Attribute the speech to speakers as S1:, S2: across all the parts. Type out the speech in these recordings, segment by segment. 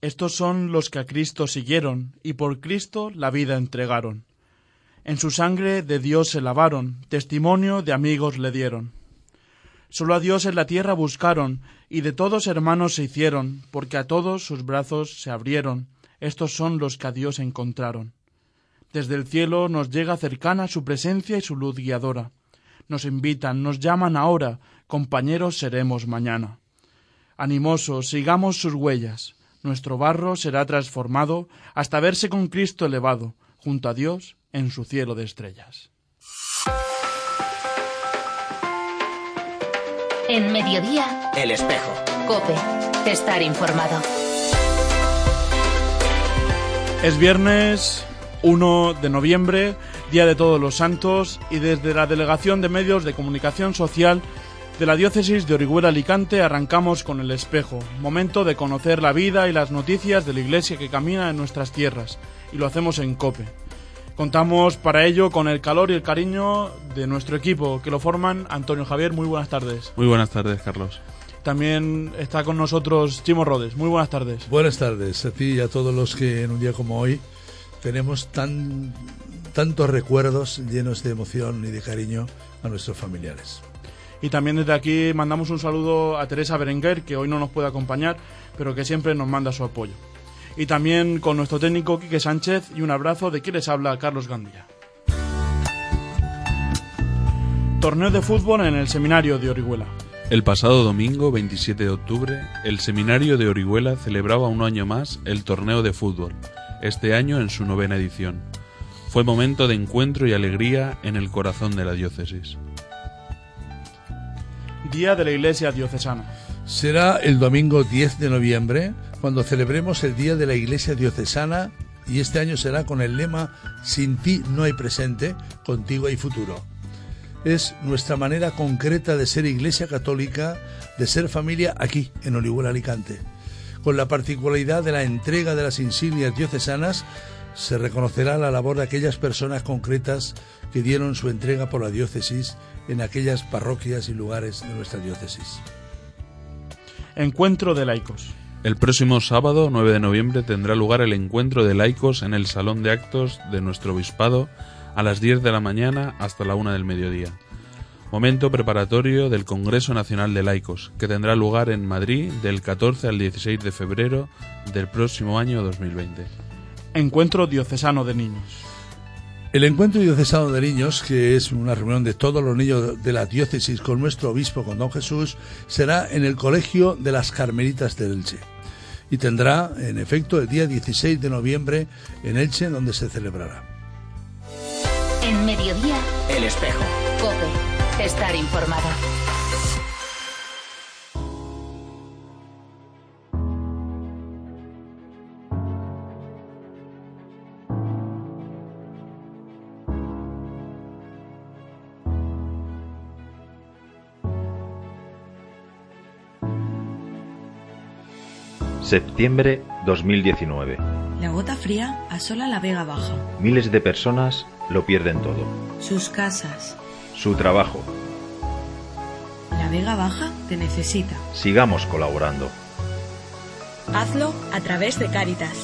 S1: Estos son los que a Cristo siguieron y por Cristo la vida entregaron. En su sangre de Dios se lavaron, testimonio de amigos le dieron. Solo a Dios en la tierra buscaron y de todos hermanos se hicieron, porque a todos sus brazos se abrieron. Estos son los que a Dios encontraron. Desde el cielo nos llega cercana su presencia y su luz guiadora. Nos invitan, nos llaman ahora, compañeros seremos mañana. Animosos, sigamos sus huellas. Nuestro barro será transformado hasta verse con Cristo elevado, junto a Dios en su cielo de estrellas.
S2: En Mediodía,
S3: El Espejo.
S2: COPE. Estar informado.
S1: Es viernes 1 de noviembre, Día de Todos los Santos, y desde la Delegación de Medios de Comunicación Social de la Diócesis de Orihuela-Alicante arrancamos con El Espejo, momento de conocer la vida y las noticias de la Iglesia que camina en nuestras tierras, y lo hacemos en COPE. Contamos para ello con el calor y el cariño de nuestro equipo, que lo forman Antonio Javier. Muy buenas tardes.
S4: Muy buenas tardes, Carlos.
S1: También está con nosotros Chimo Rodes. Muy buenas tardes.
S5: Buenas tardes a ti y a todos los que en un día como hoy tenemos tantos recuerdos llenos de emoción y de cariño a nuestros familiares.
S1: Y también desde aquí mandamos un saludo a Teresa Berenguer, que hoy no nos puede acompañar, pero que siempre nos manda su apoyo. Y también con nuestro técnico Quique Sánchez, y un abrazo de quien les habla, Carlos Gandía. Torneo de fútbol en el Seminario de Orihuela.
S4: El pasado domingo, 27 de octubre, el Seminario de Orihuela celebraba un año más el torneo de fútbol, este año en su 9ª edición. Fue momento de encuentro y alegría en el corazón de la diócesis.
S1: Día de la Iglesia Diocesana.
S5: Será el domingo 10 de noviembre cuando celebremos el Día de la Iglesia Diocesana, y este año será con el lema Sin ti no hay presente, contigo hay futuro. Es nuestra manera concreta de ser Iglesia Católica, de ser familia aquí en Orihuela-Alicante. Con la particularidad de la entrega de las insignias diocesanas, se reconocerá la labor de aquellas personas concretas que dieron su entrega por la diócesis en aquellas parroquias y lugares de nuestra diócesis.
S1: Encuentro de laicos.
S4: El próximo sábado, 9 de noviembre, tendrá lugar el encuentro de laicos en el Salón de Actos de nuestro Obispado a las 10 de la mañana hasta la 1 del mediodía. Momento preparatorio del Congreso Nacional de Laicos, que tendrá lugar en Madrid del 14 al 16 de febrero del próximo año 2020.
S1: Encuentro diocesano de niños.
S5: El Encuentro Diocesano de Niños, que es una reunión de todos los niños de la diócesis con nuestro obispo, con don Jesús, será en el Colegio de las Carmelitas de Elche. Y tendrá, en efecto, el día 16 de noviembre en Elche, donde se celebrará.
S2: En Mediodía,
S3: El Espejo.
S2: COPE. Estar informado.
S6: Septiembre 2019.
S7: La gota fría asola la Vega Baja.
S6: Miles de personas lo pierden todo.
S7: Sus casas.
S6: Su trabajo.
S7: La Vega Baja te necesita.
S6: Sigamos colaborando.
S7: Hazlo a través de Cáritas.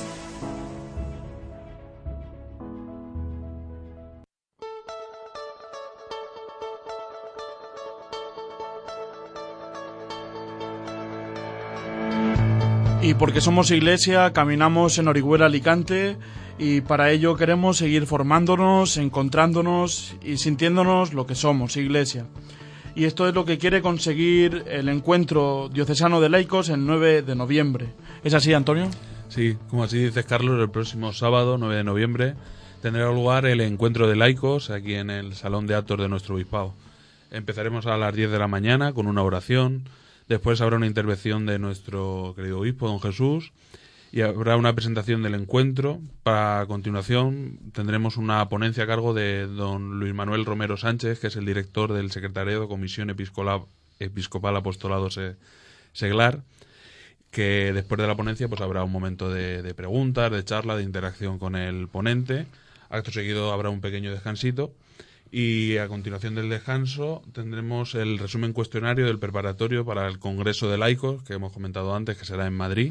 S1: Y porque somos Iglesia, caminamos en Orihuela-Alicante, y para ello queremos seguir formándonos, encontrándonos y sintiéndonos lo que somos, Iglesia. Y esto es lo que quiere conseguir el Encuentro Diocesano de Laicos el 9 de noviembre. ¿Es así, Antonio?
S4: Sí, como así dices, Carlos, el próximo sábado, 9 de noviembre, tendrá lugar el Encuentro de Laicos aquí en el Salón de Actos de nuestro Obispado. Empezaremos a las 10 de la mañana con una oración. Después habrá una intervención de nuestro querido obispo, don Jesús, y habrá una presentación del encuentro. Para continuación tendremos una ponencia a cargo de don Luis Manuel Romero Sánchez, que es el director del Secretariado de Comisión Episcopal Apostolado Seglar, que después de la ponencia pues habrá un momento de preguntas, de charla, de interacción con el ponente. Acto seguido habrá un pequeño descansito. Y a continuación del descanso tendremos el resumen cuestionario del preparatorio para el Congreso de Laicos, que hemos comentado antes, que será en Madrid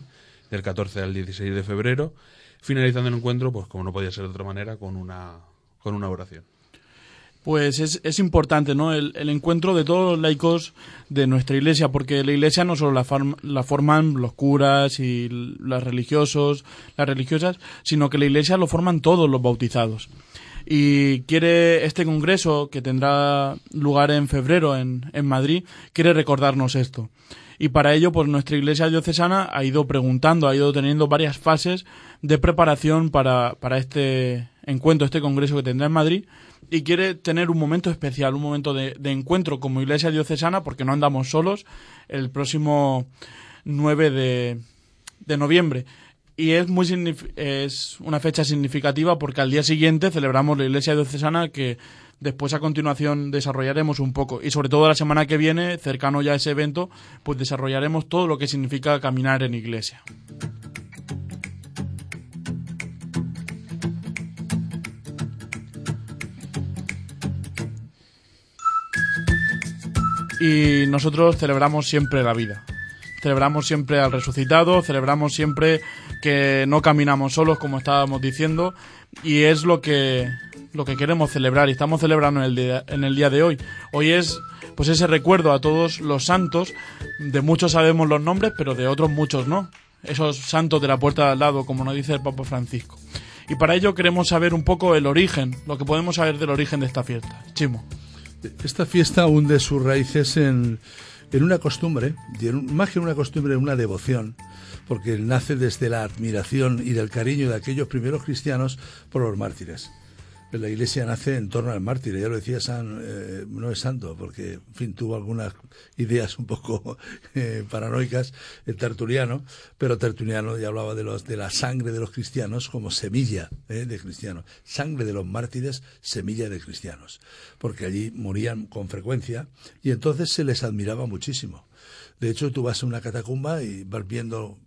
S4: del 14 al 16 de febrero, finalizando el encuentro, pues como no podía ser de otra manera, con una oración.
S1: Pues es importante, ¿no? El encuentro de todos los laicos de nuestra Iglesia, porque la Iglesia no solo la forman los curas y los religiosos, las religiosas, sino que la Iglesia lo forman todos los bautizados. Y quiere este congreso, que tendrá lugar en febrero en Madrid, quiere recordarnos esto. Y para ello, pues nuestra Iglesia diocesana ha ido preguntando, ha ido teniendo varias fases de preparación para este encuentro, este congreso que tendrá en Madrid, y quiere tener un momento especial, un momento de encuentro como Iglesia diocesana, porque no andamos solos, el próximo 9 de noviembre. Y es una fecha significativa porque al día siguiente celebramos la Iglesia diocesana, que después a continuación desarrollaremos un poco. Y sobre todo la semana que viene, cercano ya a ese evento, pues desarrollaremos todo lo que significa caminar en Iglesia. Y nosotros celebramos siempre la vida. Celebramos siempre al resucitado, celebramos siempre que no caminamos solos, como estábamos diciendo, y es lo que queremos celebrar, y estamos celebrando en el día de hoy. Hoy es pues ese recuerdo a todos los santos, de muchos sabemos los nombres, pero de otros muchos no. Esos santos de la puerta de al lado, como nos dice el Papa Francisco. Y para ello queremos saber un poco el origen, lo que podemos saber del origen de esta fiesta. Chimo.
S5: Esta fiesta hunde sus raíces en una costumbre, más que una costumbre, una devoción, porque nace desde la admiración y del cariño de aquellos primeros cristianos por los mártires. La Iglesia nace en torno al mártir, ya lo decía no es santo, porque en fin tuvo algunas ideas un poco paranoicas, Tertuliano, pero Tertuliano ya hablaba de la sangre de los cristianos como semilla de cristianos, sangre de los mártires, semilla de cristianos, porque allí morían con frecuencia y entonces se les admiraba muchísimo. De hecho, tú vas a una catacumba y vas viendo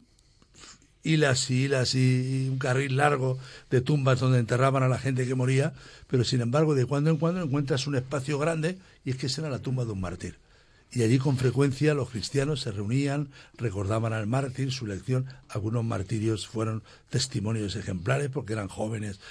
S5: hilas y hilas y un carril largo de tumbas donde enterraban a la gente que moría, pero sin embargo de cuando en cuando encuentras un espacio grande y es que esa era la tumba de un mártir. Y allí con frecuencia los cristianos se reunían, recordaban al mártir, su lección. Algunos martirios fueron testimonios ejemplares porque eran jóvenes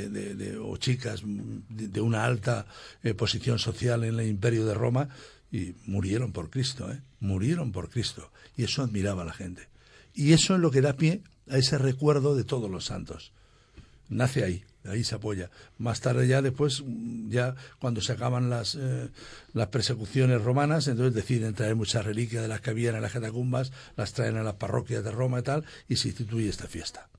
S5: o chicas de una alta posición social en el Imperio de Roma y murieron por Cristo, murieron por Cristo. Y eso admiraba a la gente. Y eso es lo que da pie a ese recuerdo de todos los santos. Nace ahí se apoya. Más tarde ya después, ya cuando se acaban las persecuciones romanas, entonces deciden traer muchas reliquias de las que habían en las catacumbas, las traen a las parroquias de Roma y tal, y se instituye esta fiesta.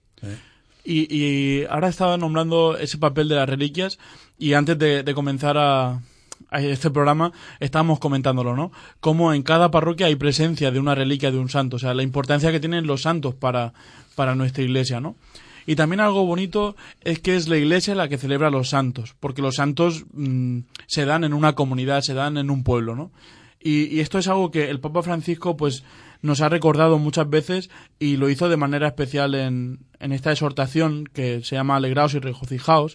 S1: Y ahora estaba nombrando ese papel de las reliquias, y antes de comenzar a este programa estábamos comentándolo, ¿no? Cómo en cada parroquia hay presencia de una reliquia de un santo, o sea, la importancia que tienen los santos para nuestra Iglesia, ¿no? Y también algo bonito es que es la Iglesia la que celebra a los santos, porque los santos se dan en una comunidad, se dan en un pueblo, ¿no? Y esto es algo que el Papa Francisco pues nos ha recordado muchas veces, y lo hizo de manera especial en esta exhortación que se llama Alegraos y regocijaos.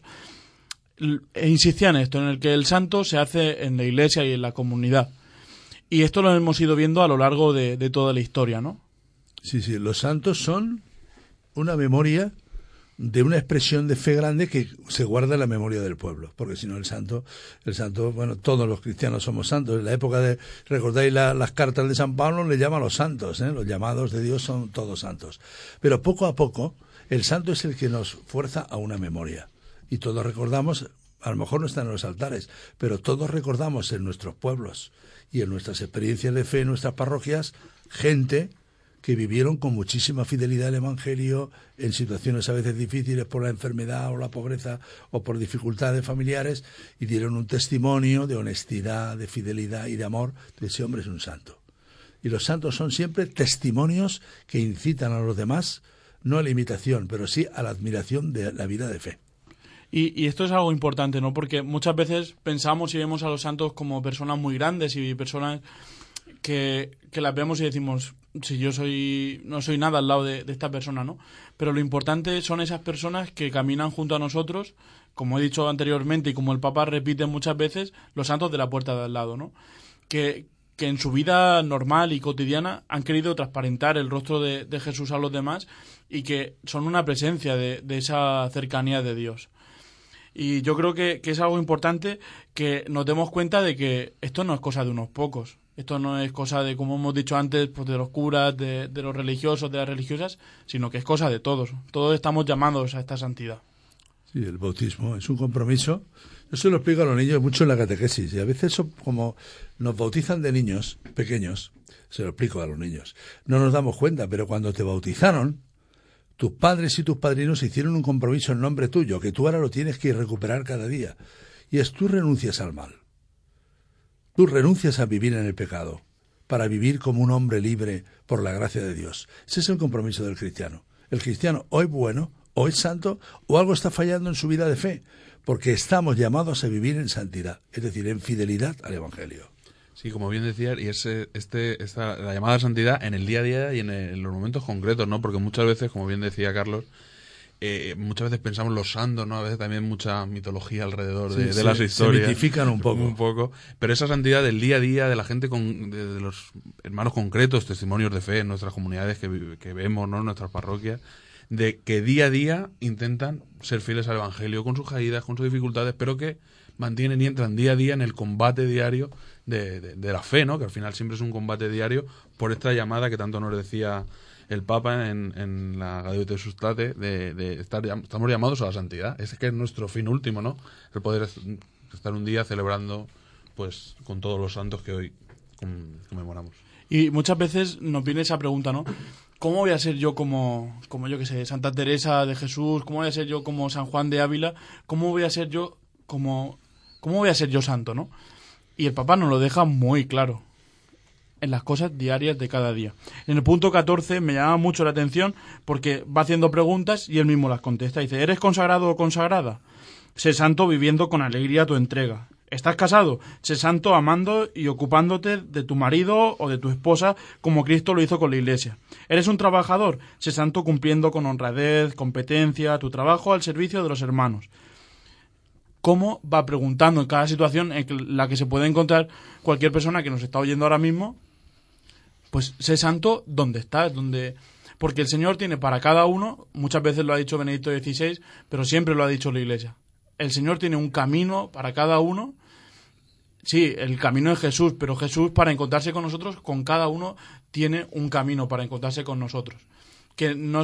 S1: E insistía en esto, en el que el santo se hace en la Iglesia y en la comunidad. Y esto lo hemos ido viendo a lo largo de toda la historia, ¿no?
S5: Sí, los santos son una memoria de una expresión de fe grande que se guarda en la memoria del pueblo, porque si no el santo, bueno, todos los cristianos somos santos. En la época recordáis las cartas de San Pablo, le llama a los santos, los llamados de Dios son todos santos. Pero poco a poco, el santo es el que nos fuerza a una memoria. Y todos recordamos, a lo mejor no están en los altares, pero todos recordamos en nuestros pueblos y en nuestras experiencias de fe, en nuestras parroquias, gente que vivieron con muchísima fidelidad el Evangelio en situaciones a veces difíciles por la enfermedad o la pobreza o por dificultades familiares, y dieron un testimonio de honestidad, de fidelidad y de amor. Ese hombre es un santo. Y los santos son siempre testimonios que incitan a los demás, no a la imitación, pero sí a la admiración de la vida de fe.
S1: Y esto es algo importante, ¿no? Porque muchas veces pensamos y vemos a los santos como personas muy grandes y personas que las vemos y decimos, si yo no soy nada al lado de esta persona, ¿no? Pero lo importante son esas personas que caminan junto a nosotros, como he dicho anteriormente y como el Papa repite muchas veces, los santos de la puerta de al lado, ¿no? Que que en su vida normal y cotidiana han querido transparentar el rostro de Jesús a los demás y que son una presencia de esa cercanía de Dios. Y yo creo que es algo importante que nos demos cuenta de que esto no es cosa de unos pocos. Esto no es cosa de, como hemos dicho antes, pues de los curas, de los religiosos, de las religiosas, sino que es cosa de todos. Todos estamos llamados a esta santidad.
S5: Sí, el bautismo es un compromiso. Yo se lo explico a los niños mucho en la catequesis. Y a veces, como nos bautizan de niños pequeños, se lo explico a los niños, no nos damos cuenta, pero cuando te bautizaron, tus padres y tus padrinos hicieron un compromiso en nombre tuyo, que tú ahora lo tienes que recuperar cada día. Y es tú renuncias al mal. Tú renuncias a vivir en el pecado para vivir como un hombre libre por la gracia de Dios. Ese es el compromiso del cristiano. El cristiano o es bueno, o es santo, o algo está fallando en su vida de fe, porque estamos llamados a vivir en santidad, es decir, en fidelidad al Evangelio.
S4: Sí, como bien decía, y es la llamada a santidad en el día a día y en los momentos concretos, ¿no? Porque muchas veces, como bien decía Carlos, muchas veces pensamos los santos, ¿no? A veces también mucha mitología alrededor de las historias.
S5: Se mitifican un poco.
S4: Pero esa santidad del día a día, de la gente, de los hermanos concretos, testimonios de fe en nuestras comunidades que vemos, ¿no? En nuestras parroquias, de que día a día intentan ser fieles al Evangelio con sus caídas, con sus dificultades, pero que mantienen y entran día a día en el combate diario de la fe, ¿no? Que al final siempre es un combate diario por esta llamada que tanto nos decía el Papa en la Gaudium et Sustate estamos llamados a la santidad. Es que es nuestro fin último, ¿no? El poder estar un día celebrando pues con todos los santos que hoy conmemoramos.
S1: Y muchas veces nos viene esa pregunta, ¿no? ¿Cómo voy a ser yo como yo que sé, Santa Teresa de Jesús? ¿Cómo voy a ser yo como San Juan de Ávila? ¿Cómo voy a ser yo ¿cómo voy a ser yo santo, no? Y el Papa nos lo deja muy claro en las cosas diarias de cada día. En el punto 14 me llama mucho la atención porque va haciendo preguntas y él mismo las contesta. Dice, ¿eres consagrado o consagrada? Sé santo viviendo con alegría tu entrega. ¿Estás casado? Sé santo amando y ocupándote de tu marido o de tu esposa como Cristo lo hizo con la Iglesia. ¿Eres un trabajador? Sé santo cumpliendo con honradez, competencia, tu trabajo al servicio de los hermanos. Cómo va preguntando en cada situación en la que se puede encontrar cualquier persona que nos está oyendo ahora mismo, pues sé santo donde estás, porque el Señor tiene para cada uno, muchas veces lo ha dicho Benedicto XVI, pero siempre lo ha dicho la Iglesia. El Señor tiene un camino para cada uno. Sí, el camino es Jesús, pero Jesús para encontrarse con nosotros, con cada uno tiene un camino para encontrarse con nosotros. Que no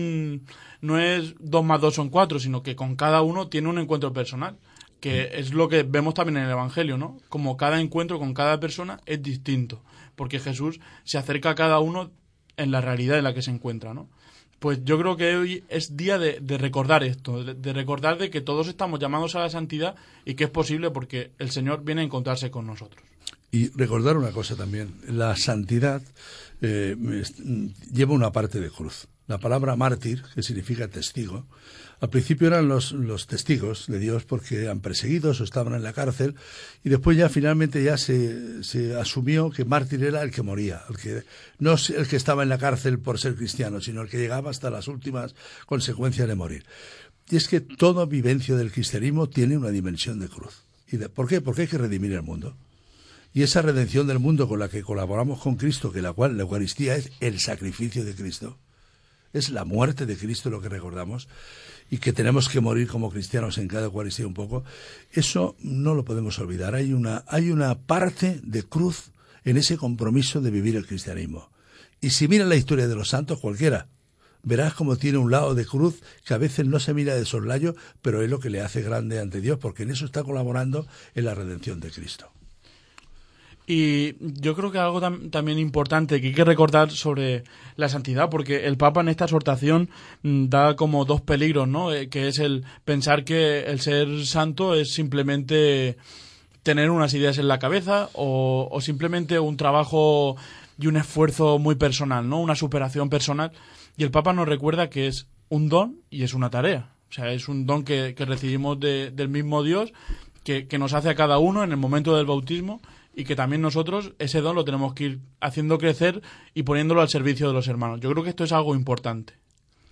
S1: es 2 más 2 son 4, sino que con cada uno tiene un encuentro personal, que es lo que vemos también en el Evangelio, ¿no? Como cada encuentro con cada persona es distinto, porque Jesús se acerca a cada uno en la realidad en la que se encuentra, ¿no? Pues yo creo que hoy es día de recordar esto, de recordar de que todos estamos llamados a la santidad y que es posible porque el Señor viene a encontrarse con nosotros.
S5: Y recordar una cosa también, la santidad lleva una parte de cruz. La palabra mártir, que significa testigo, al principio eran los testigos de Dios porque eran perseguidos o estaban en la cárcel, y después ya finalmente ya se asumió que mártir era el que moría, no el que estaba en la cárcel por ser cristiano, sino el que llegaba hasta las últimas consecuencias de morir. Y es que toda vivencia del cristianismo tiene una dimensión de cruz. ¿Por qué? Porque hay que redimir el mundo. Y esa redención del mundo con la que colaboramos con Cristo, que la Eucaristía es el sacrificio de Cristo, es la muerte de Cristo lo que recordamos, y que tenemos que morir como cristianos en cada Eucaristía un poco, eso no lo podemos olvidar. Hay una parte de cruz en ese compromiso de vivir el cristianismo. Y si miras la historia de los santos, cualquiera, verás como tiene un lado de cruz que a veces no se mira de soslayo, pero es lo que le hace grande ante Dios, porque en eso está colaborando en la redención de Cristo.
S1: Y yo creo que algo también importante que hay que recordar sobre la santidad, porque el Papa en esta exhortación da como 2 peligros, ¿no? Que es el pensar que el ser santo es simplemente tener unas ideas en la cabeza o simplemente un trabajo y un esfuerzo muy personal, ¿no? Una superación personal. Y el Papa nos recuerda que es un don y es una tarea. O sea, es un don que recibimos del mismo Dios, que nos hace a cada uno en el momento del bautismo, y que también nosotros ese don lo tenemos que ir haciendo crecer y poniéndolo al servicio de los hermanos. Yo creo que esto es algo importante.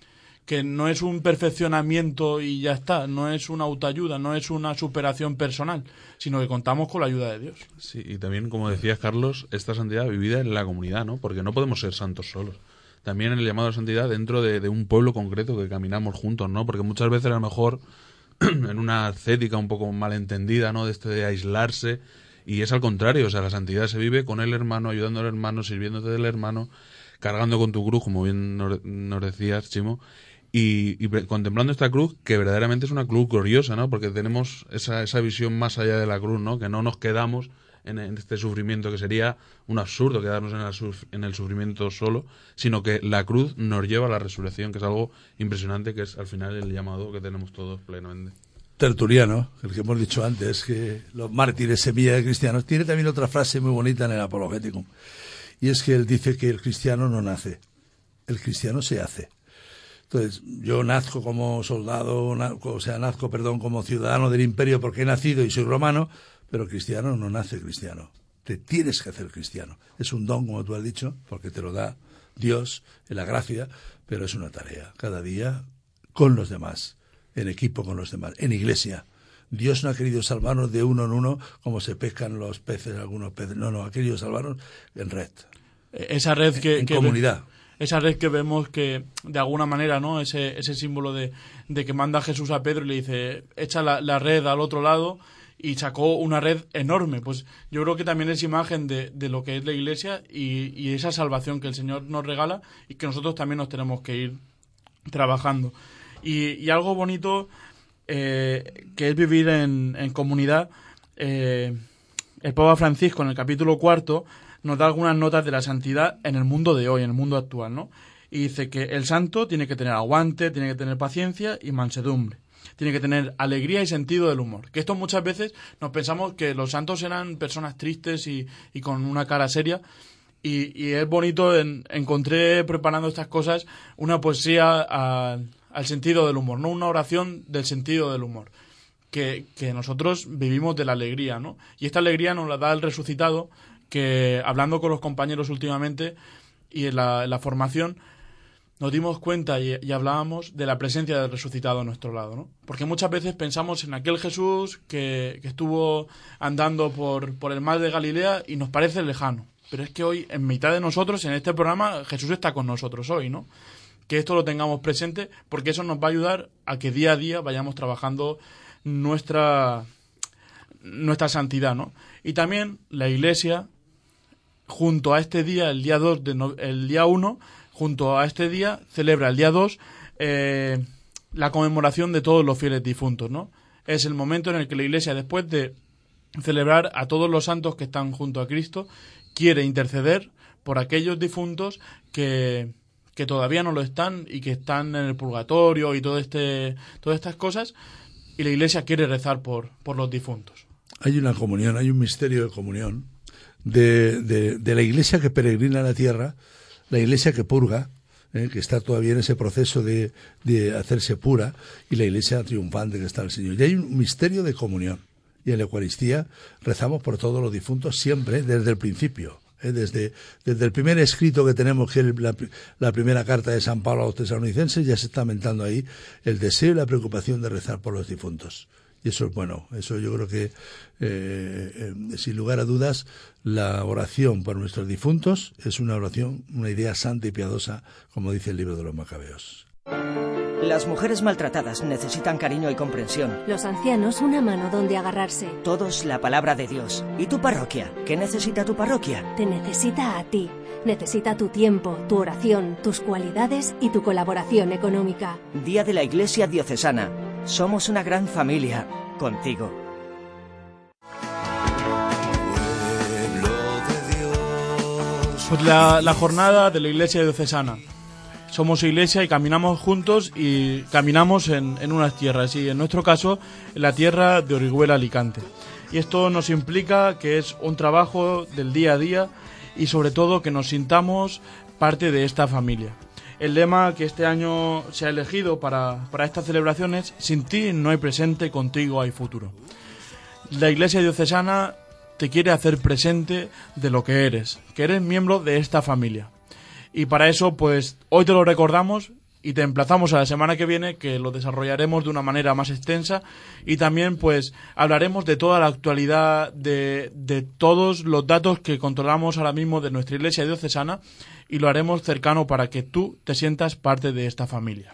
S1: que no es un perfeccionamiento y ya está, no es una autoayuda, no es una superación personal, sino que contamos con la ayuda de Dios.
S4: Sí, y también, como decías, Carlos, esta santidad vivida en la comunidad, ¿no? Porque no podemos ser santos solos. También el llamado a santidad dentro de un pueblo concreto que caminamos juntos, ¿no? Porque muchas veces a lo mejor en una ascética un poco malentendida, ¿no? De aislarse, y es al contrario, o sea, la santidad se vive con el hermano, ayudando al hermano, sirviéndote del hermano, cargando con tu cruz, como bien nos decías, Chimo, y contemplando esta cruz, que verdaderamente es una cruz gloriosa, ¿no? Porque tenemos esa visión más allá de la cruz, ¿no? Que no nos quedamos en este sufrimiento, que sería un absurdo quedarnos en el sufrimiento solo, sino que la cruz nos lleva a la resurrección, que es algo impresionante, que es al final el llamado que tenemos todos plenamente.
S5: Tertuliano, el que hemos dicho antes, que los mártires, semilla de cristianos, tiene también otra frase muy bonita en el Apologeticum, y es que él dice que el cristiano no nace, el cristiano se hace. Entonces, yo nazco como soldado, nazco como ciudadano del imperio porque he nacido y soy romano, pero cristiano no nace cristiano. Te tienes que hacer cristiano. Es un don, como tú has dicho, porque te lo da Dios en la gracia, pero es una tarea. Cada día con los demás, en equipo con los demás, en iglesia. Dios no ha querido salvarnos de uno en uno como se pescan los peces, algunos peces. No, ha querido salvarnos en red.
S1: Esa red
S5: en comunidad.
S1: Esa red que vemos que, de alguna manera, ¿no? Ese símbolo de que manda Jesús a Pedro y le dice, echa la red al otro lado, y sacó una red enorme. Pues yo creo que también es imagen de lo que es la Iglesia y esa salvación que el Señor nos regala y que nosotros también nos tenemos que ir trabajando. Y algo bonito que es vivir en comunidad, el Papa Francisco en el capítulo 4 nos da algunas notas de la santidad en el mundo de hoy, en el mundo actual, ¿no? Y dice que el santo tiene que tener aguante, tiene que tener paciencia y mansedumbre. Tiene que tener alegría y sentido del humor. Que esto muchas veces nos pensamos que los santos eran personas tristes y con una cara seria. Y es bonito, encontré preparando estas cosas una poesía al sentido del humor, ¿no? Una oración del sentido del humor. Que nosotros vivimos de la alegría, ¿no? Y esta alegría nos la da el resucitado, que hablando con los compañeros últimamente y en la formación, nos dimos cuenta y hablábamos de la presencia del resucitado a nuestro lado, ¿no? Porque muchas veces pensamos en aquel Jesús que estuvo andando por el mar de Galilea y nos parece lejano. Pero es que hoy, en mitad de nosotros, en este programa, Jesús está con nosotros hoy, ¿no? Que esto lo tengamos presente, porque eso nos va a ayudar a que día a día vayamos trabajando nuestra santidad, ¿no? Y también la Iglesia, junto a este día, el día 1, junto a este día, celebra el día 2 la conmemoración de todos los fieles difuntos, ¿no? Es el momento en el que la Iglesia, después de celebrar a todos los santos que están junto a Cristo, quiere interceder por aquellos difuntos que todavía no lo están y que están en el purgatorio y todas estas cosas, y la Iglesia quiere rezar por los difuntos.
S5: Hay una comunión, hay un misterio de comunión de la Iglesia que peregrina a la tierra, la Iglesia que purga, que está todavía en ese proceso de hacerse pura, y la Iglesia triunfante que está el Señor. Y hay un misterio de comunión. Y en la Eucaristía rezamos por todos los difuntos siempre, desde el principio. Desde el primer escrito que tenemos, que es la primera carta de San Pablo a los tesalonicenses, ya se está aumentando ahí el deseo y la preocupación de rezar por los difuntos. Y eso es bueno. Eso yo creo que, sin lugar a dudas, la oración por nuestros difuntos es una oración, una idea santa y piadosa, como dice el libro de los Macabeos.
S3: Las mujeres maltratadas necesitan cariño y comprensión.
S8: Los ancianos una mano donde agarrarse.
S3: Todos la palabra de Dios. ¿Y tu parroquia? ¿Qué necesita tu parroquia?
S8: Te necesita a ti. Necesita tu tiempo, tu oración, tus cualidades y tu colaboración económica.
S3: Día de la Iglesia Diocesana. Somos una gran familia. Contigo.
S1: Pues la jornada de la Iglesia Diocesana. Somos Iglesia y caminamos juntos y caminamos en unas tierras, y en nuestro caso en la tierra de Orihuela, Alicante. Y esto nos implica que es un trabajo del día a día y sobre todo que nos sintamos parte de esta familia. El lema que este año se ha elegido para estas celebraciones: sin ti no hay presente, contigo hay futuro. La Iglesia Diocesana te quiere hacer presente de lo que eres miembro de esta familia. Y para eso, pues, hoy te lo recordamos Y te emplazamos a la semana que viene, que lo desarrollaremos de una manera más extensa y también pues hablaremos de toda la actualidad, de todos los datos que controlamos ahora mismo de nuestra Iglesia diocesana, y lo haremos cercano para que tú te sientas parte de esta familia.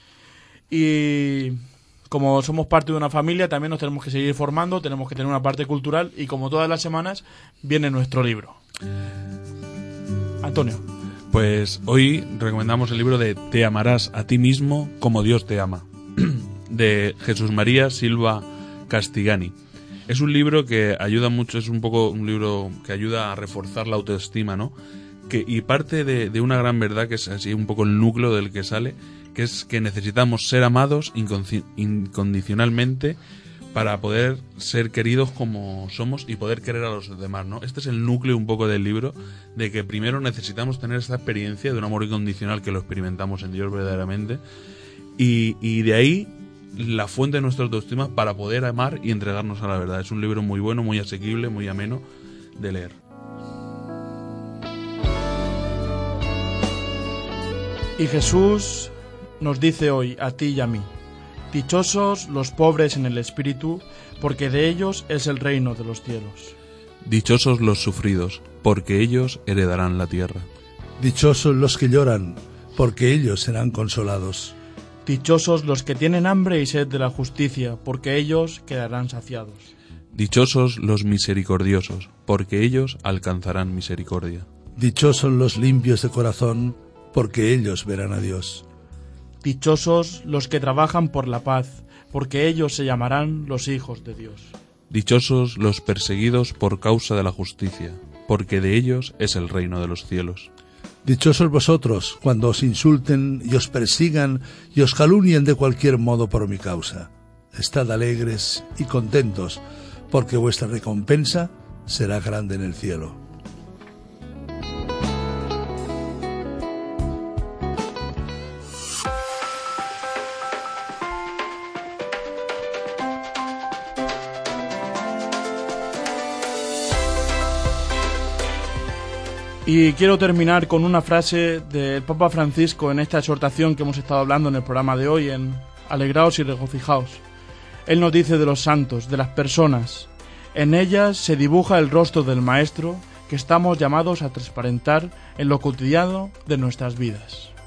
S1: Y como somos parte de una familia, también nos tenemos que seguir formando, tenemos que tener una parte cultural, y como todas las semanas viene nuestro libro. Antonio.
S4: Pues hoy recomendamos el libro de Te amarás a ti mismo como Dios te ama, de Jesús María Silva Castigani. Es un libro que ayuda mucho, es un poco un libro que ayuda a reforzar la autoestima, ¿no? Y parte de una gran verdad, que es así un poco el núcleo del que sale, que es que necesitamos ser amados incondicionalmente para poder ser queridos como somos y poder querer a los demás, ¿no? Este es el núcleo un poco del libro, de que primero necesitamos tener esta experiencia de un amor incondicional, que lo experimentamos en Dios verdaderamente, y de ahí la fuente de nuestra autoestima para poder amar y entregarnos a la verdad. Es un libro muy bueno, muy asequible, muy ameno de leer.
S1: Y Jesús nos dice hoy, a ti y a mí: dichosos los pobres en el espíritu, porque de ellos es el reino de los cielos.
S4: Dichosos los sufridos, porque ellos heredarán la tierra.
S5: Dichosos los que lloran, porque ellos serán consolados.
S1: Dichosos los que tienen hambre y sed de la justicia, porque ellos quedarán saciados.
S4: Dichosos los misericordiosos, porque ellos alcanzarán misericordia.
S5: Dichosos los limpios de corazón, porque ellos verán a Dios.
S1: Dichosos los que trabajan por la paz, porque ellos se llamarán los hijos de Dios.
S4: Dichosos los perseguidos por causa de la justicia, porque de ellos es el reino de los cielos.
S5: Dichosos vosotros cuando os insulten y os persigan y os calumnien de cualquier modo por mi causa. Estad alegres y contentos, porque vuestra recompensa será grande en el cielo.
S1: Y quiero terminar con una frase del Papa Francisco en esta exhortación que hemos estado hablando en el programa de hoy, en Alegraos y regocijaos. Él nos dice de los santos, de las personas: en ellas se dibuja el rostro del Maestro que estamos llamados a transparentar en lo cotidiano de nuestras vidas.